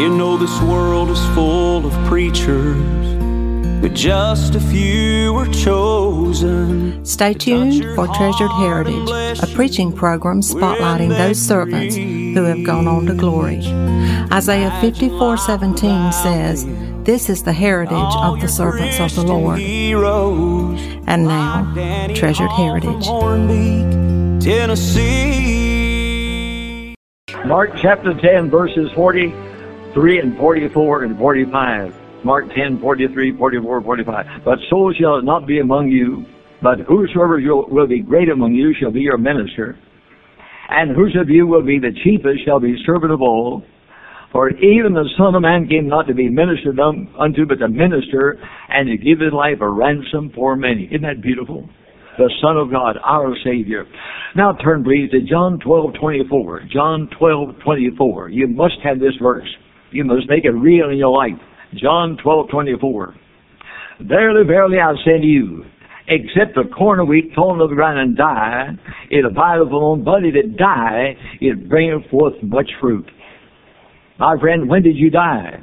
You know this world is full of preachers, but just a few were chosen. Stay tuned for Treasured Heritage, a preaching program spotlighting those servants who have gone on to glory. Isaiah 54:17 says, "This is the heritage of the servants of the Lord." And now, Treasured Heritage. Tennessee. Mark chapter 10, verses 43 and 44 and 45. Mark 10, 43, 44, 45. But so shall it not be among you, but whosoever will be great among you shall be your minister. And whosoever of you will be the chiefest shall be servant of all. For even the Son of Man came not to be ministered unto, but to minister, and to give his life a ransom for many. Isn't that beautiful? The Son of God, our Savior. Now turn, please, to John 12:24. John 12:24. You must have this verse. You must make it real in your life. John 12:24. Verily, verily, I say to you, except a corn of wheat fallen to the ground and die, it abideth alone, but if it die, it bringeth forth much fruit. My friend, when did you die?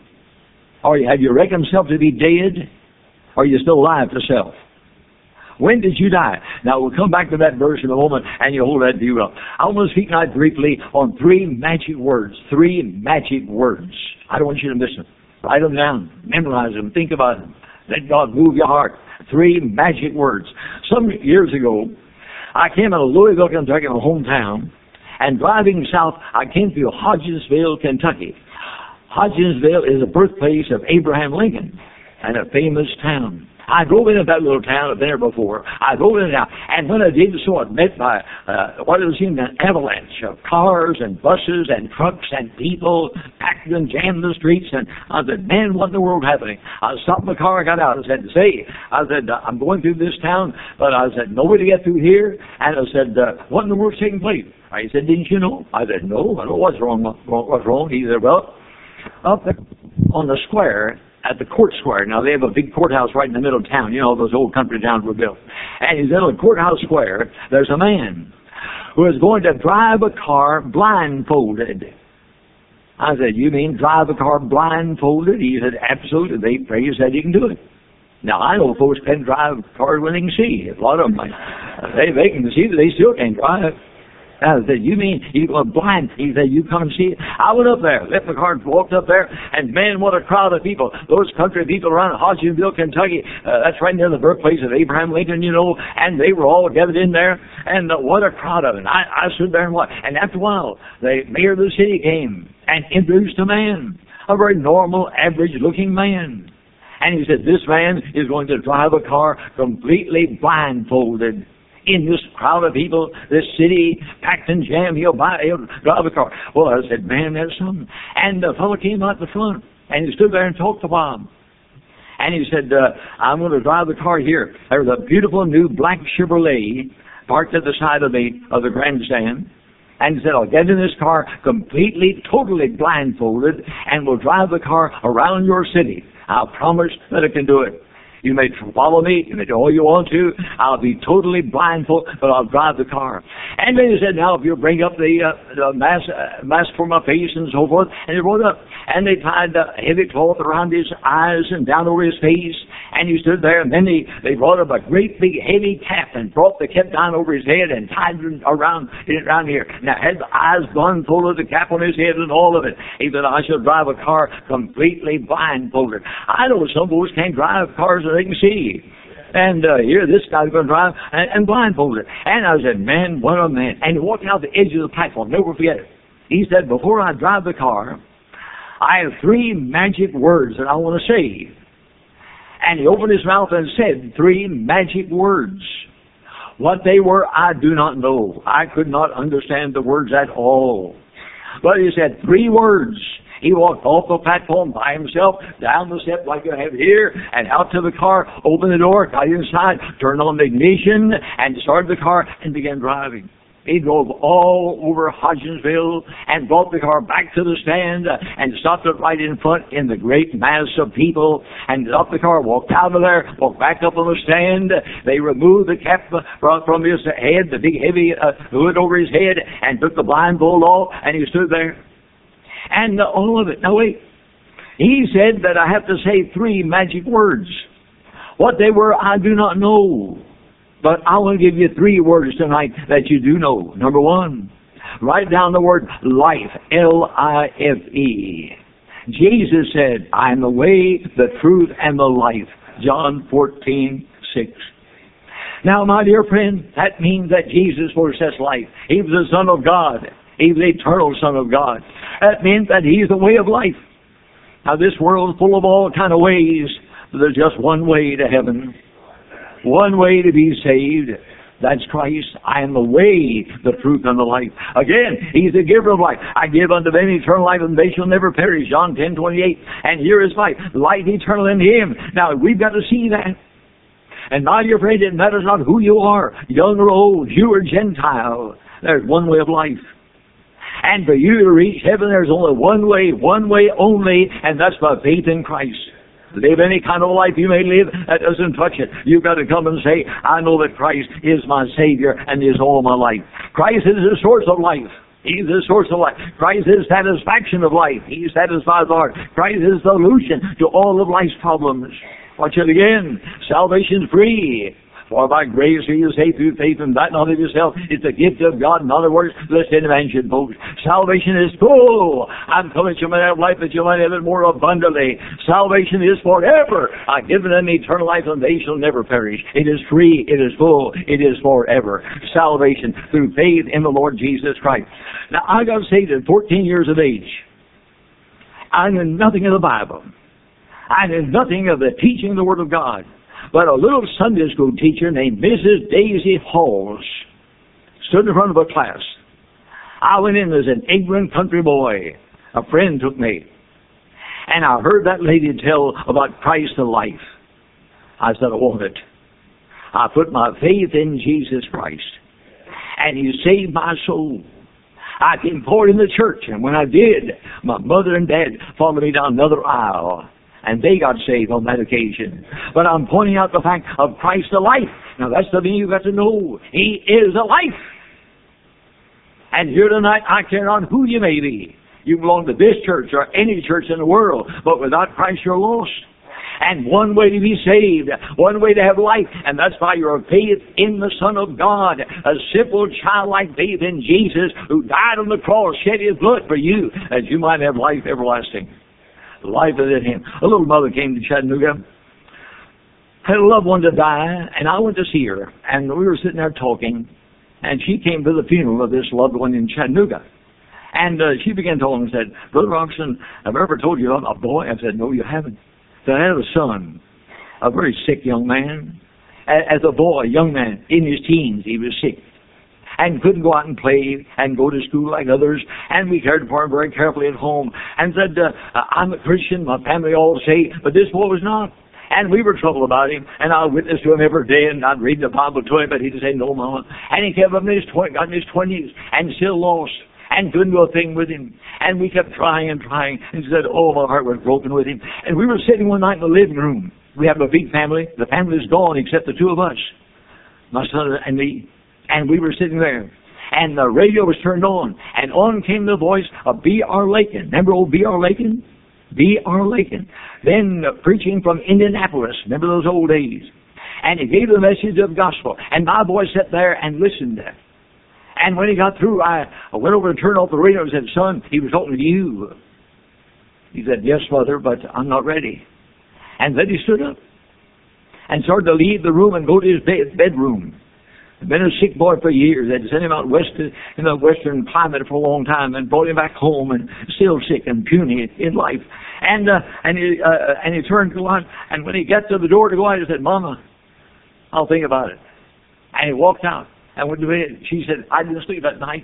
Or have you reckoned yourself to be dead? Or are you still alive to self? When did you die? Now, we'll come back to that verse in a moment, and you hold that view up. I want to speak now briefly on three magic words. Three magic words. I don't want you to miss them. Write them down. Memorize them. Think about them. Let God move your heart. Three magic words. Some years ago, I came out of Louisville, Kentucky, my hometown, and driving south, I came through Hodgensville, Kentucky. Hodgensville is the birthplace of Abraham Lincoln, and a famous town. I drove into that little town. I've been there before. I drove in now, and when I did so, I met by what it seemed an avalanche of cars and buses and trucks and people packed and jammed the streets. And I said, "Man, what in the world happening?" I stopped my car. I got out. I said, "I'm going through this town," but I said, "Nobody get through here." And I said, "What in the world's taking place?" He said, "Didn't you know?" I said, "No, I don't know what's wrong. What's wrong?" He said, "Well, up there on the square." At the court square. Now, they have a big courthouse right in the middle of town. You know, those old country towns were built. And he said, on the courthouse square, there's a man who is going to drive a car blindfolded. I said, "You mean drive a car blindfolded?" He said, "Absolutely." He said he can do it. Now, I know folks can drive cars when they can see. A lot of them, they can see, but they still can't drive. I said, "You mean you're going blind?" He said, "You come and see it." I went up there, left my car, walked up there, and man, what a crowd of people. Those country people around Hodgensville, Kentucky, that's right near the birthplace of Abraham Lincoln, you know, and they were all gathered in there, and what a crowd of it. I stood there and watched. And after a while, the mayor of the city came and introduced a man, a very normal, average-looking man. And he said, "This man is going to drive a car completely blindfolded. In this crowd of people, this city, packed and jammed, he'll drive a car." Well, I said, "Man, that's something." And the fellow came out the front, and he stood there and talked to Bob. And he said, "I'm going to drive the car here." There was a beautiful new black Chevrolet parked at the side of the grandstand. And he said, "I'll get in this car completely, totally blindfolded, and we'll drive the car around your city. I'll promise that I can do it. You may follow me. You may do all you want to. I'll be totally blindfold, but I'll drive the car." And then he said, "Now, if you'll bring up the mask for my face," and so forth. And he rode up. And they tied a heavy cloth around his eyes and down over his face. And he stood there. And then they brought up a great big heavy cap and brought the cap down over his head and tied it around here. Now, had the eyes blindfolded, the cap on his head and all of it. He said, "I shall drive a car completely blindfolded." I know some folks can't drive cars that they can see. And here, this guy's going to drive and blindfolded. And I said, "Man, what a man." And he walked out the edge of the platform. Never forget it. He said, "Before I drive the car, I have three magic words that I want to say." And he opened his mouth and said three magic words. What they were, I do not know. I could not understand the words at all. But he said three words. He walked off the platform by himself, down the step like you have here, and out to the car, opened the door, got inside, turned on the ignition, and started the car and began driving. He drove all over Hodgensville and brought the car back to the stand and stopped it right in front in the great mass of people and stopped the car, walked out of there, walked back up on the stand. They removed the cap from his head, the big heavy hood over his head, and took the blindfold off, and he stood there. And all of it. Now wait. He said that I have to say 3 magic words. What they were, I do not know. But I want to give you 3 words tonight that you do know. Number 1, write down the word life. L-I-F-E. Jesus said, I am the way, the truth, and the life. John 14:6. Now, my dear friend, that means that Jesus possessed life. He was the Son of God. He was the eternal Son of God. That means that He's the way of life. Now, this world is full of all kind of ways. But there's just one way to heaven. One way to be saved. That's Christ. I am the way, the truth, and the life. Again, He's the giver of life. I give unto them eternal life, and they shall never perish. John 10:28. And here is life. Life eternal in Him. Now, we've got to see that. And my dear friend, it matters not who you are, young or old, Jew or Gentile. There's one way of life. And for you to reach heaven, there's only one way only, and that's by faith in Christ. Live any kind of life you may live, that doesn't touch it. You've got to come and say, I know that Christ is my Savior and is all my life. Christ is the source of life. He's the source of life. Christ is satisfaction of life. He satisfies the heart. Christ is the solution to all of life's problems. Watch it again. Salvation's free. For by grace are you saved through faith, and that not of yourself. It's a gift of God. In other words, lest any man should boast. Salvation is full. I'm coming that you might have life, that you might have it more abundantly. Salvation is forever. I've given them eternal life, and they shall never perish. It is free. It is full. It is forever. Salvation through faith in the Lord Jesus Christ. Now, I got to say that at 14 years of age, I knew nothing of the Bible. I knew nothing of the teaching of the Word of God. But a little Sunday school teacher named Mrs. Daisy Halls stood in front of a class. I went in as an ignorant country boy. A friend took me. And I heard that lady tell about Christ and life. I said, I want it. I put my faith in Jesus Christ. And He saved my soul. I came forward in the church, and when I did, my mother and dad followed me down another aisle. And they got saved on that occasion. But I'm pointing out the fact of Christ the life. Now that's the thing you've got to know. He is the life. And here tonight, I care not who you may be. You belong to this church or any church in the world. But without Christ, you're lost. And one way to be saved, one way to have life, and that's by your faith in the Son of God. A simple, childlike faith in Jesus, who died on the cross, shed His blood for you, that you might have life everlasting. Life is in Him. A little mother came to Chattanooga, had a loved one to die, and I went to see her. And we were sitting there talking, and she came to the funeral of this loved one in Chattanooga. And she began talking and said, Brother Roxon, have I ever told you about a boy? I said, no, you haven't. So I had a son, a very sick young man. As a boy, a young man, in his teens, he was sick. And couldn't go out and play and go to school like others. And we cared for him very carefully at home. And said, I'm a Christian, my family all say, but this boy was not. And we were troubled about him. And I witnessed to him every day, and I'd read the Bible to him, but he'd say, no, Mama. And he kept up in his 20s and still lost. And couldn't do a thing with him. And we kept trying and trying. And she said, oh, my heart was broken with him. And we were sitting one night in the living room. We have a big family. The family's gone except the two of us, my son and me. And we were sitting there. And the radio was turned on. And on came the voice of B.R. Lakin. Remember old B.R. Lakin? B.R. Lakin. Then preaching from Indianapolis. Remember those old days? And he gave the message of gospel. And my boy sat there and listened. And when he got through, I went over and turned off the radio and said, son, he was talking to you. He said, yes, Mother, but I'm not ready. And then he stood up and started to leave the room and go to his bedroom. He'd been a sick boy for years. They'd sent him out west in the western climate for a long time and brought him back home and still sick and puny in life. And he turned to go out, and when he got to the door to go out, he said, Mama, I'll think about it. And he walked out. And when she said, I didn't sleep that night.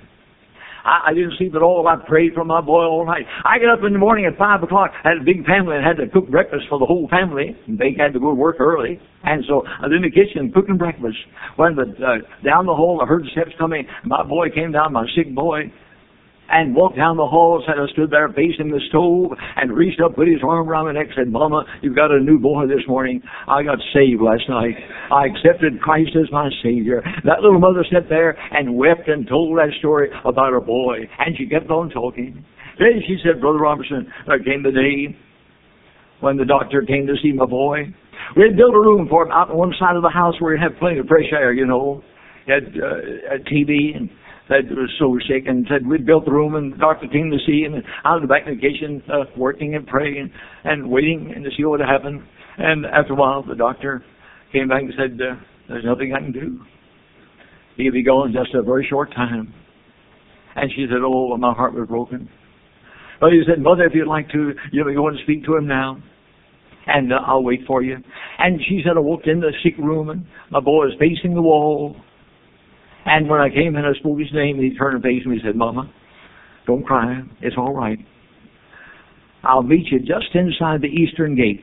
I didn't sleep at all. I prayed for my boy all night. I got up in the morning at 5 o'clock, had a big family, and had to cook breakfast for the whole family. And they had to go to work early. And so I was in the kitchen cooking breakfast. When down the hall, I heard the steps coming. My boy came down, my sick boy, and walked down the hall, and I stood there facing the stove, and reached up, put his arm around my neck, said, Mama, you've got a new boy this morning. I got saved last night. I accepted Christ as my Savior. That little mother sat there and wept and told that story about her boy. And she kept on talking. Then she said, Brother Robertson, there came the day when the doctor came to see my boy. We had built a room for him out on one side of the house where he'd have plenty of fresh air, you know. He had a TV and that was so sick, and said we'd built the room, and the doctor came to see him, and out in the back in the kitchen, working and praying and waiting and to see what would happen. And after a while, the doctor came back and said, there's nothing I can do. He'll be gone just a very short time. And she said, oh, my heart was broken. But he said, Mother, if you'd like to, you may go and speak to him now, and I'll wait for you. And she said, I walked in the sick room, and my boy was facing the wall. And when I came in, I spoke his name, and he turned and faced me and said, Mama, don't cry. It's all right. I'll meet you just inside the eastern gate.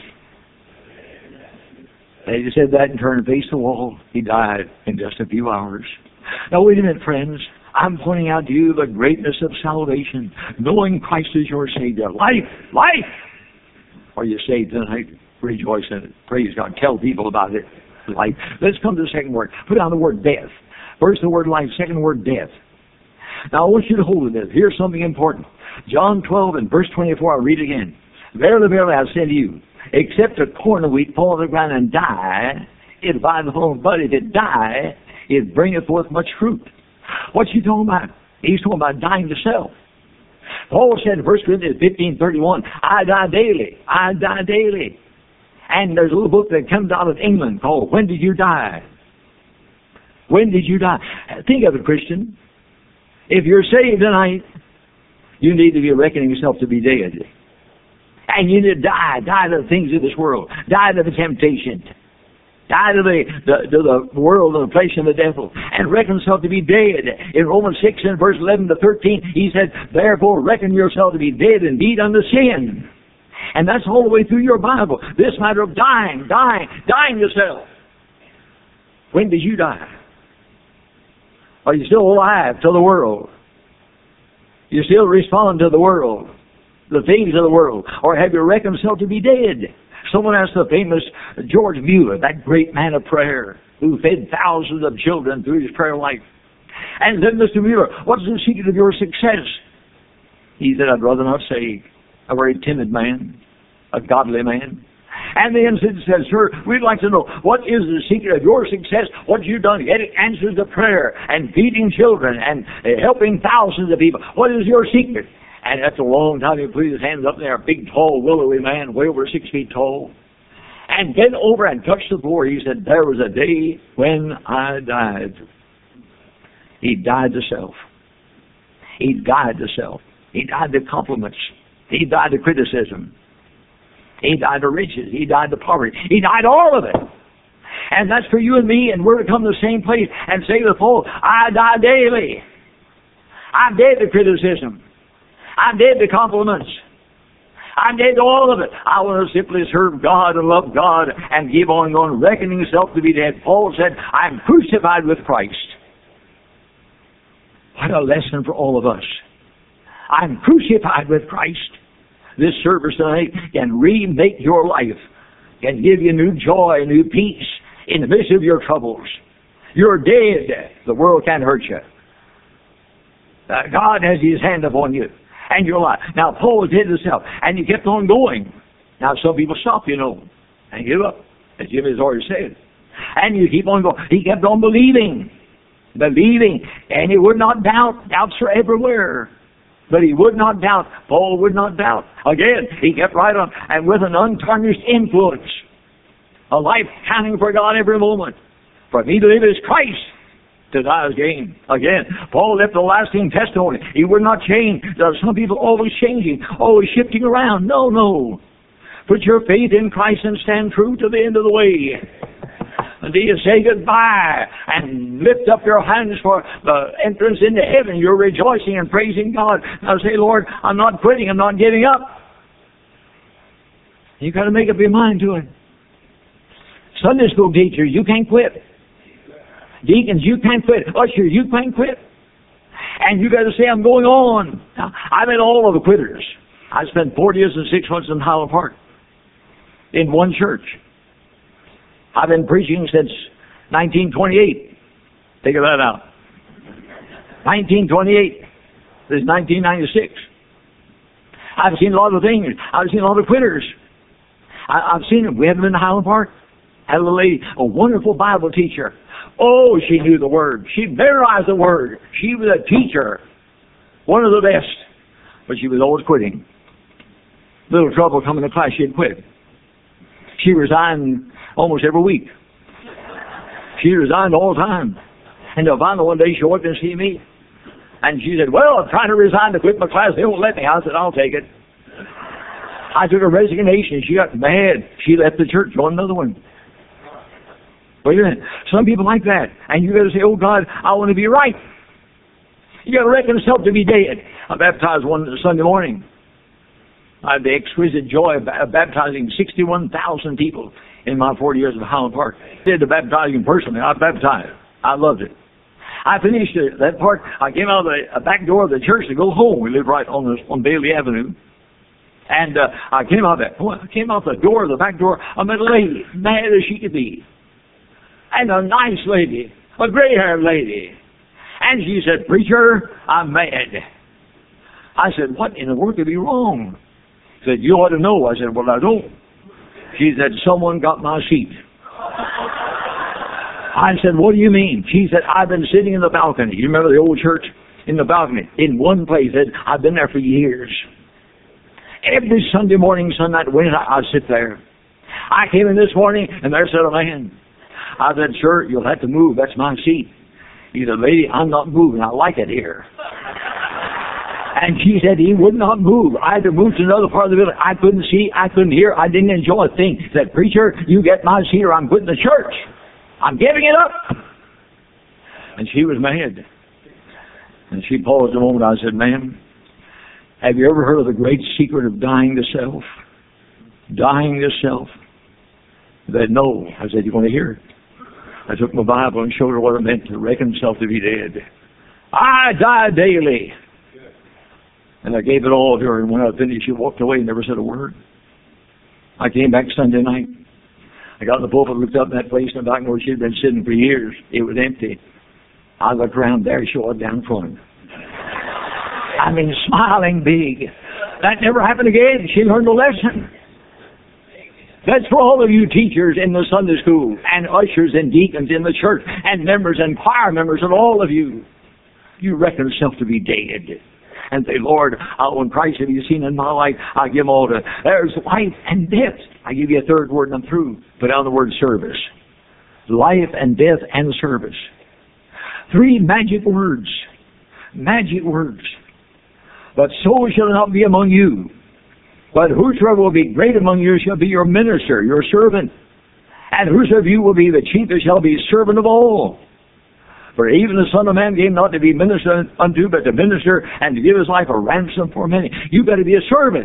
And he said that and turned and faced the wall. He died in just a few hours. Now, wait a minute, friends. I'm pointing out to you the greatness of salvation, knowing Christ is your Savior. Life! Are you saved tonight? Rejoice in it. Praise God. Tell people about it. Life. Let's come to the second word. Put down the word death. First the word life, second the word death. Now I want you to hold this. Here's something important. John 12 and verse 24, I'll read it again. Verily, verily, I say to you, except a corn of wheat fall on the ground and die, it abideth alone. But if it die, it bringeth forth much fruit. What's he talking about? He's talking about dying to self. Paul said in 1 Corinthians 15:31, I die daily. I die daily. And there's a little book that comes out of England called When Did You Die? When did you die? Think of it, Christian. If you're saved tonight, you need to be reckoning yourself to be dead. And you need to die. Die to the things of this world. Die to the temptation. Die to the world and the flesh and the devil. And reckon yourself to be dead. In Romans 6 and verse 11 to 13, he said, therefore reckon yourself to be dead indeed unto sin. And that's all the way through your Bible. This matter of dying yourself. When did you die? Are you still alive to the world? You still respond to the world, the things of the world? Or have you reckoned yourself to be dead? Someone asked the famous George Mueller, that great man of prayer, who fed thousands of children through his prayer life. And said, Mr. Mueller, what's the secret of your success? He said, I'd rather not say. A very timid man, a godly man. And the incident said, sir, we'd like to know, what is the secret of your success? What you done getting answers to prayer and feeding children and helping thousands of people? What is your secret? And after a long time, he put his hands up there, a big, tall, willowy man, way over 6 feet tall, and bent over and touched the floor. He said, there was a day when I died. He died to self. He died to self. He died to compliments. He died to criticism. He died to riches. He died to poverty. He died all of it. And that's for you and me, and we're to come to the same place and say to the Paul, I die daily. I'm dead to criticism. I'm dead to compliments. I'm dead to all of it. I want to simply serve God and love God and keep on going, reckoning himself to be dead. Paul said, I'm crucified with Christ. What a lesson for all of us. I'm crucified with Christ. This service tonight can remake your life, can give you new joy, new peace in the midst of your troubles. You're dead. The world can't hurt you. God has his hand upon you and your life. Now, Paul was dead to self, and he kept on going. Now, some people stop, you know, and give up, as Jim has already said. And you keep on going. He kept on believing, and he would not doubt. Doubts are everywhere. But he would not doubt. Paul would not doubt. Again, he kept right on. And with an untarnished influence. A life counting for God every moment. For me to live is Christ. To die is gain. Again, Paul left a lasting testimony. He would not change. There are some people always changing. Always shifting around. No. Put your faith in Christ and stand true to the end of the way. Until you say goodbye and lift up your hands for the entrance into heaven. You're rejoicing and praising God. Now say, Lord, I'm not quitting. I'm not giving up. You've got to make up your mind to it. Sunday school teachers, you can't quit. Deacons, you can't quit. Usher, you can't quit. And you got to say, I'm going on. Now, I met all of the quitters. I spent 4 years and 6 months in Highland Park in one church. I've been preaching since 1928. Figure that out. 1928. This is 1996. I've seen a lot of things. I've seen a lot of quitters. I've seen them. We had them in Highland Park. Had a lady, a wonderful Bible teacher. Oh, she knew the Word. She memorized the Word. She was a teacher. One of the best. But she was always quitting. Little trouble coming to class, she'd quit. She resigned almost every week. She resigned all the time. And finally one day she walked in to see me. And she said, well, I'm trying to resign to quit my class. They won't let me. I said, I'll take it. I took a resignation. She got mad. She left the church, joined another one. Wait a minute. Some people like that. And you got to say, oh God, I want to be right. You got to reckon yourself to be dead. I baptized one Sunday morning. I had the exquisite joy of baptizing 61,000 people in my 40 years of Highland Park. I did the baptizing personally. I baptized. I loved it. I finished that part. I came out of the back door of the church to go home. We lived right on Bailey Avenue. And I came out the door of the back door. I met a lady, mad as she could be. And a nice lady, a gray-haired lady. And she said, preacher, I'm mad. I said, what in the world could be wrong? She said, you ought to know. I said, well, I don't. She said, someone got my seat. I said, what do you mean? She said, I've been sitting in the balcony. You remember the old church? In the balcony. In one place. I've been there for years. Every Sunday morning, Sunday night, Wednesday, I'd sit there. I came in this morning, and there sat a man. I said, sir, you'll have to move. That's my seat. He said, lady, I'm not moving. I like it here. And she said he would not move. I had to move to another part of the building. I couldn't see. I couldn't hear. I didn't enjoy a thing. He said, preacher, you get my seat or I'm quitting the church. I'm giving it up. And she was mad. And she paused a moment. I said, ma'am, have you ever heard of the great secret of dying to self? Dying to self? She said, no. I said, you want to hear it? I took my Bible and showed her what it meant to reckon himself to be dead. I die daily. And I gave it all to her, and when I finished, she walked away and never said a word. I came back Sunday night. I got in the pulpit, looked up in that place in the back where she had been sitting for years. It was empty. I looked around there, she was down front. I mean, smiling big. That never happened again. She learned a lesson. That's for all of you teachers in the Sunday school, and ushers and deacons in the church, and members and choir members, and all of you. You reckon yourself to be dead. And say, Lord, when Christ have you seen in my life, I give them all to. There's life and death. I give you a third word and I'm through. Put down the word service. Life and death and service. 3 magic words. Magic words. But so shall it not be among you. But whosoever will be great among you shall be your minister, your servant. And whosoever of you will be the chiefest shall be servant of all. For even the Son of Man came not to be ministered unto, but to minister and to give his life a ransom for many. You've got to be a servant.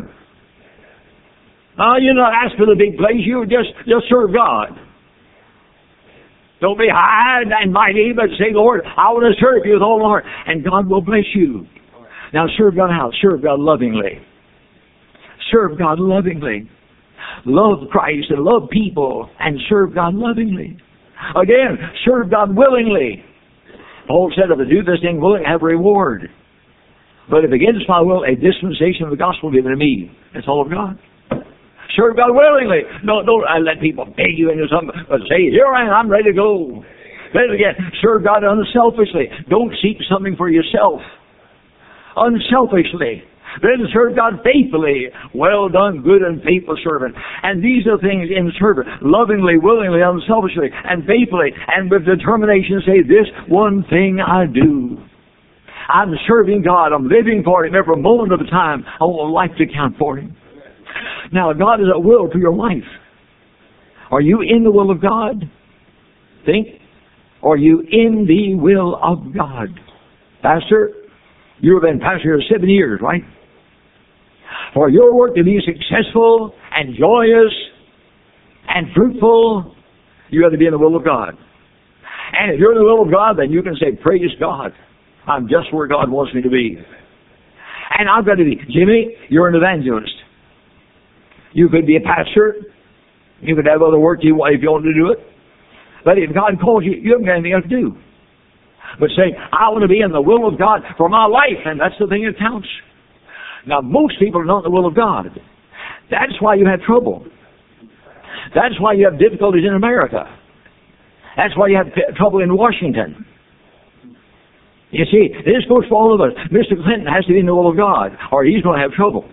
You not ask for the big place. You just serve God. Don't be high and mighty, but say, Lord, I want to serve you with all my heart. And God will bless you. Now serve God how? Serve God lovingly. Serve God lovingly. Love Christ and love people and serve God lovingly. Again, serve God willingly. Paul said, if I do this thing willing, I have a reward. But if against my will, a dispensation of the gospel given to me. That's all of God. Serve God willingly. No, don't let people beg you into something, but say, here I am, I'm ready to go. Then again, serve God unselfishly. Don't seek something for yourself. Unselfishly. Then serve God faithfully. Well done, good and faithful servant. And these are things in service. Lovingly, willingly, unselfishly, and faithfully. And with determination say, this one thing I do. I'm serving God. I'm living for Him every moment of the time. I want my life to count for Him. Now, God is at will for your life. Are you in the will of God? Think. Are you in the will of God? Pastor, you've been pastor for 7 years, right? For your work to be successful and joyous and fruitful, you have to be in the will of God. And if you're in the will of God, then you can say, praise God. I'm just where God wants me to be. And I've got to be. Jimmy, you're an evangelist. You could be a pastor. You could have other work if you want to do it. But if God calls you, you haven't got anything else to do. But say, I want to be in the will of God for my life, and that's the thing that counts. Now, most people are not in the will of God. That's why you have trouble. That's why you have difficulties in America. That's why you have trouble in Washington. You see, this goes for all of us. Mr. Clinton has to be in the will of God, or he's going to have trouble.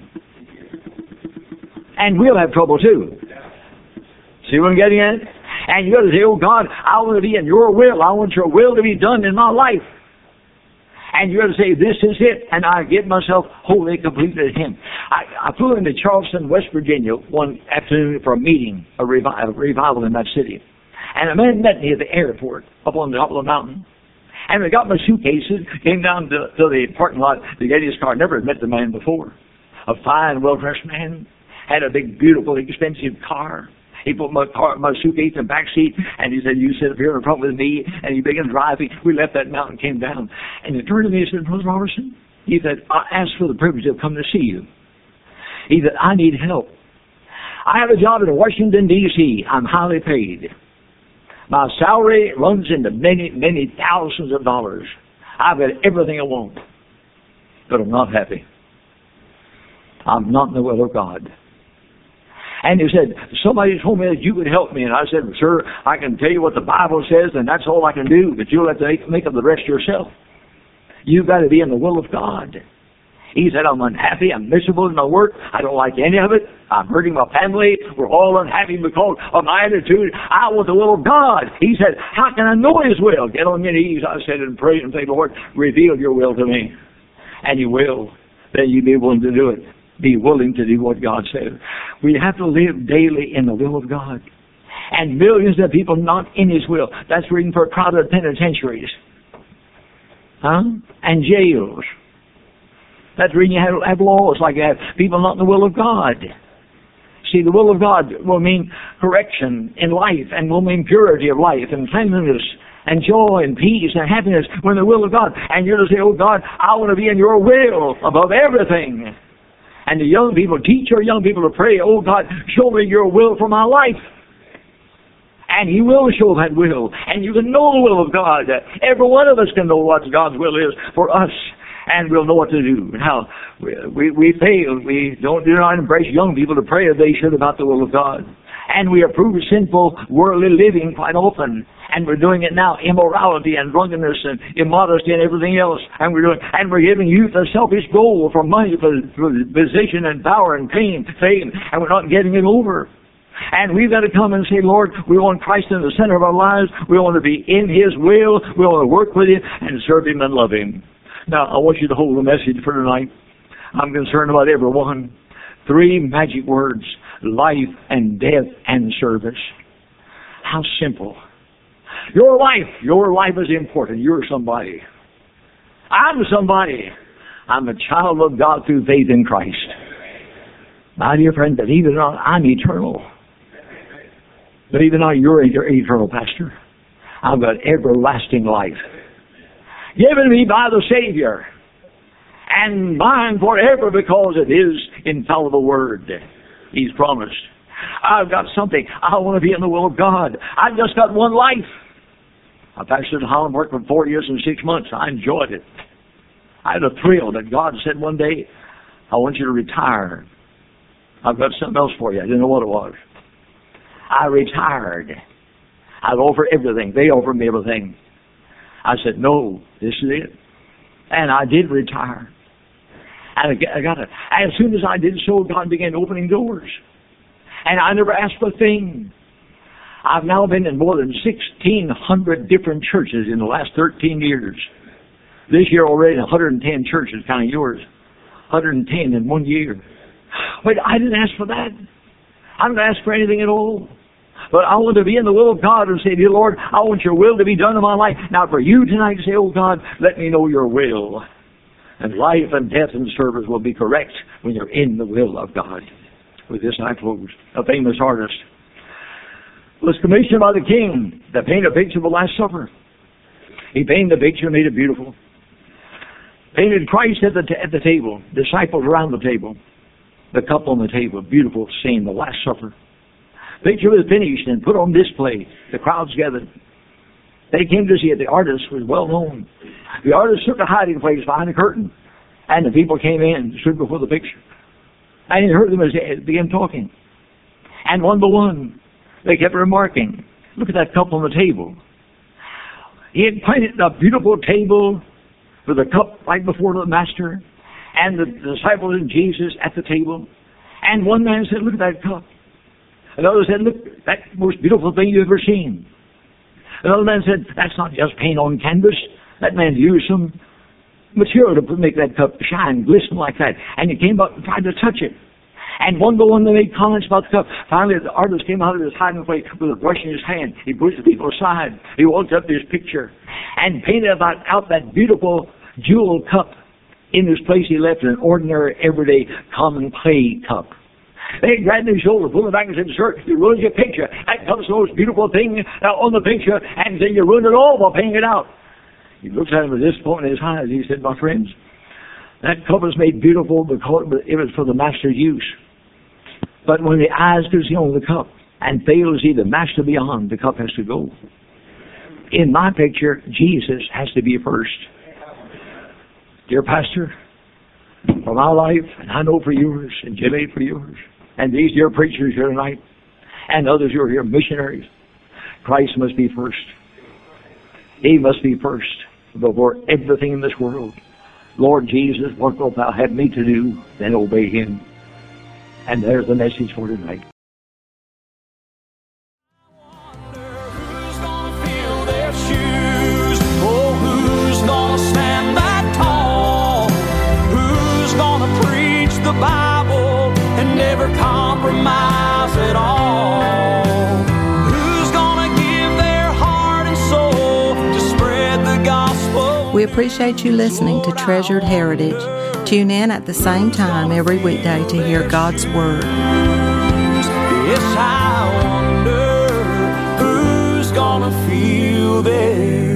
And we'll have trouble too. See what I'm getting at? And you got to say, oh God, I want to be in your will. I want your will to be done in my life. And you got to say, this is it. And I give myself wholly, completely to Him. I flew into Charleston, West Virginia one afternoon for a meeting, a revival in that city. And a man met me at the airport up on the top of the mountain. And I got my suitcases, came down to the parking lot to get his car. Never had met the man before. A fine, well-dressed man. Had a big, beautiful, expensive car. He put my suitcase in the back seat, and he said, you sit up here in front with me, and he began driving. We left that mountain, came down. And he turned to me and said, Brother Robertson, he said, I asked for the privilege of coming to see you. He said, I need help. I have a job in Washington, D.C. I'm highly paid. My salary runs into many, many thousands of dollars. I've got everything I want, but I'm not happy. I'm not in the will of God. And he said, somebody told me that you could help me. And I said, sir, I can tell you what the Bible says, and that's all I can do, but you'll have to make up the rest yourself. You've got to be in the will of God. He said, I'm unhappy, I'm miserable in my work, I don't like any of it, I'm hurting my family, we're all unhappy because of my attitude. I want the will of God. He said, how can I know His will? Get on your knees, I said, and pray and say, Lord, reveal your will to me. And you will. Then you'll be willing to do it. Be willing to do what God says. We have to live daily in the will of God. And millions of people not in His will. That's reading for crowded penitentiaries. And jails. That's reading you have laws like you have people not in the will of God. See, the will of God will mean correction in life, and will mean purity of life, and cleanliness, and joy, and peace, and happiness. We're in the will of God. And you're to say, oh God, I want to be in your will above everything. And the young people, teach your young people to pray, oh God, show me your will for my life. And He will show that will. And you can know the will of God. Every one of us can know what God's will is for us. And we'll know what to do. Now, we fail. We do not embrace young people to pray as they should about the will of God. And we approve sinful, worldly living quite often. And we're doing it now, immorality and drunkenness and immodesty and everything else. And we're giving youth a selfish goal for money, for position and power and fame, and we're not getting it over. And we've got to come and say, Lord, we want Christ in the center of our lives. We want to be in His will. We want to work with Him and serve Him and love Him. Now, I want you to hold the message for tonight. I'm concerned about every one. 3 magic words: life and death and service. How simple. Your life is important. You're somebody. I'm somebody. I'm a child of God through faith in Christ. My dear friend, believe it or not, I'm eternal. Believe it or not, you're eternal, Pastor. I've got everlasting life, given me by the Savior, and mine forever because it is infallible word He's promised. I've got something. I want to be in the will of God. I've just got one life. I pastored in Holland, worked for 4 years and 6 months. I enjoyed it. I had a thrill that God said one day, I want you to retire. I've got something else for you. I didn't know what it was. I retired. I'd offer everything. They offered me everything. I said, no, this is it. And I did retire. And I got it. As soon as I did so, God began opening doors. And I never asked for a thing. I've now been in more than 1,600 different churches in the last 13 years. This year already 110 churches, counting yours. 110 in 1 year. But I didn't ask for that. I didn't ask for anything at all. But I want to be in the will of God and say, dear Lord, I want your will to be done in my life. Now for you tonight to say, oh God, let me know your will. And life and death and service will be correct when you're in the will of God. With this I close. A famous artist was commissioned by the king to paint a picture of the Last Supper. He painted the picture, made it beautiful. Painted Christ at the table, disciples around the table, the cup on the table, beautiful scene, the Last Supper. Picture was finished and put on display. The crowds gathered. They came to see it. The artist was well known. The artist took a hiding place behind a curtain. And the people came in and stood before the picture. And he heard them as they began talking. And one by one, they kept remarking, look at that cup on the table. He had planted a beautiful table with a cup right before the Master and the disciples and Jesus at the table. And one man said, look at that cup. Another said, look, that's the most beautiful thing you've ever seen. Another man said, that's not just paint on canvas. That man used some material to make that cup shine, glisten like that. And he came up and tried to touch it. And one by one they made comments about the cup. Finally, the artist came out of his hiding place with a brush in his hand. He pushed the people aside. He walked up to his picture and painted out that beautiful jewel cup. In this place he left an ordinary, everyday, common clay cup. They grabbed his shoulder, pulled him back and said, sir, you ruined your picture. That cup's the most beautiful thing on the picture, and then you ruined it all by painting it out. He looked at him with disappointment in his eyes. He said, my friends, that cup was made beautiful because it was for the Master's use. But when the eyes can see only the cup and fail to see the Master beyond, the cup has to go. In my picture, Jesus has to be first. Dear Pastor, for my life, and I know for yours, and Jimmy for yours, and these dear preachers here tonight, and others who are here, missionaries, Christ must be first. He must be first before everything in this world. Lord Jesus, what wilt thou have me to do? Then obey him. And there's the message for tonight. Who's gonna fill their shoes? Oh, who's gonna stand that tall? Who's gonna preach the Bible and never compromise at all? Who's gonna give their heart and soul to spread the gospel? We appreciate you listening to Treasured Heritage. Tune in at the same time every weekday to hear God's Word. Yes, I wonder who's gonna feel their